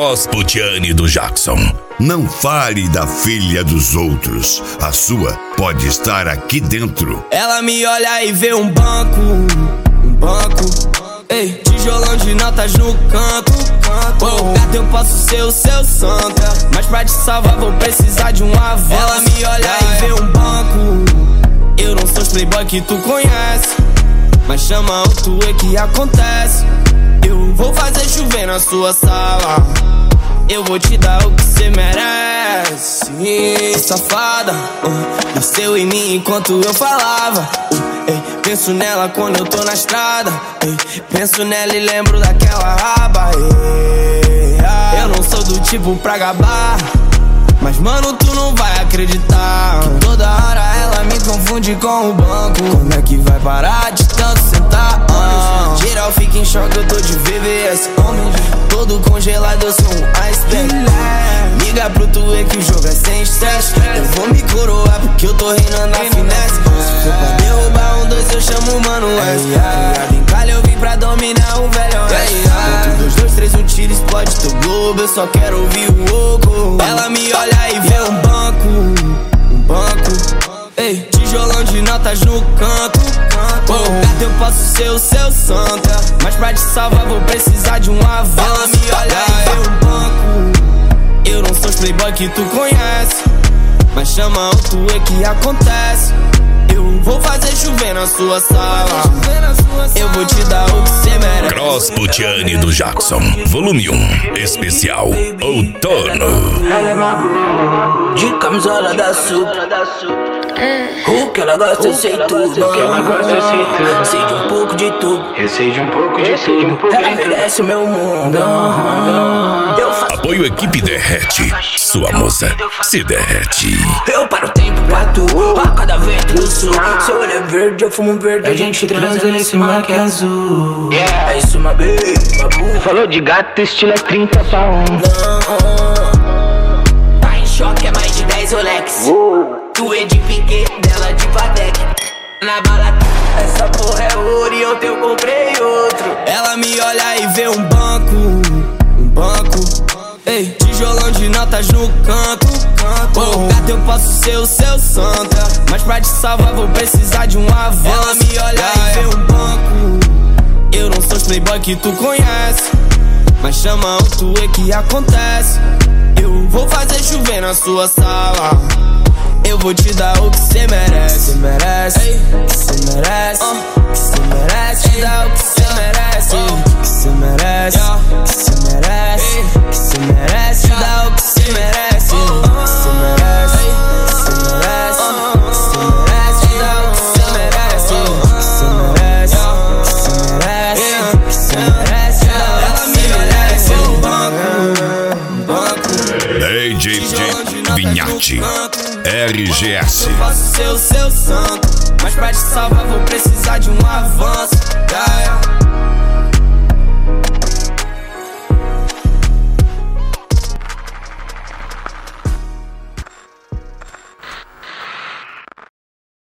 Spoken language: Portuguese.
Cross Putiane do Jackson. Não fale da filha dos outros. A sua pode estar aqui dentro. Ela me olha e vê um banco. Ei, tijolão de notas no canto. Oh, gato, eu posso ser o seu santo, mas pra te salvar vou precisar de um avanço. Ela me olha e vê um banco. Eu não sou os playboy que tu conhece, mas chama o tuê que acontece. Eu vou fazer chover na sua sala. Eu vou te dar o que cê merece. Safada, nasceu em mim enquanto eu falava. Penso nela quando eu tô na estrada. Penso nela e lembro daquela raba. Eu não sou do tipo pra gabar, mas mano, tu não vai acreditar que toda hora ela me confunde com o banco. Quando é que vai parar de tanto sentar? Geral fica em choque, eu tô de VVS. Todo congelado, eu sou um iceberg. Liga pro tuê que o jogo é sem estresse. Eu vou me coroar porque eu tô reinando na finesse. Se for pra derrubar um dois, eu chamo o Mano S. Criado em calha, eu vim pra dominar o velho S. Conto 2, 2, 3, um tiro explode teu globo. Eu só quero ouvir o oco. Ela me olha e vê um banco. Ei, tijolão de notas no canto. Oh, gato, eu posso ser o seu santo, mas pra te salvar vou precisar de um avanço. Ela me olha e vê um banco. Eu não sou os playboy que tu conhece, mas chama o tuê que acontece. Eu vou fazer chover na sua sala. Eu vou te dar o que cê merece. Cross Putiane do Jackson, volume 1, especial Outono. De camisola da Supra. O que ela gosta, eu sei tudo. Sei de um pouco de tudo. Eu sei de um pouco de tudo. Ela merece o meu mundo. Apoio Equipe Derrete. Sua moça se derrete. Eu paro o tempo pra tu, a cada vento do sul. Seu olho é verde, eu fumo verde. A gente transa nesse mar que é azul. É isso, my baby, Falou de gato, estilo é 30 pra 1. Tá em choque, é mais de 10 Rolex. Tu é de pique, dela de Patek. Na bala, essa porra é ouro e ontem eu comprei outro. Ela me olha e vê um banco. Ei, tijolão de notas no canto. Oh, gato, eu posso ser o seu santo, mas pra te salvar vou precisar de um avanço. Ela me olha e vê um banco. Eu não sou os playboy que tu conhece, mas chama o tuê que acontece. Eu vou fazer chover na sua sala. Eu vou te dar o que cê merece. Que cê merece. Te dar o que cê merece. Que cê merece. Que cê merece. Que cê merece. Te dar o que cê merece. Que cê merece. Que cê merece. Que cê merece. Te dar o que cê merece. Que cê merece. Que cê merece. Que cê merece. Ela me olha e vê um banco. DJ Vinhate, RGS. Eu posso ser o seu santo, mas pra te salvar vou precisar de um avanço.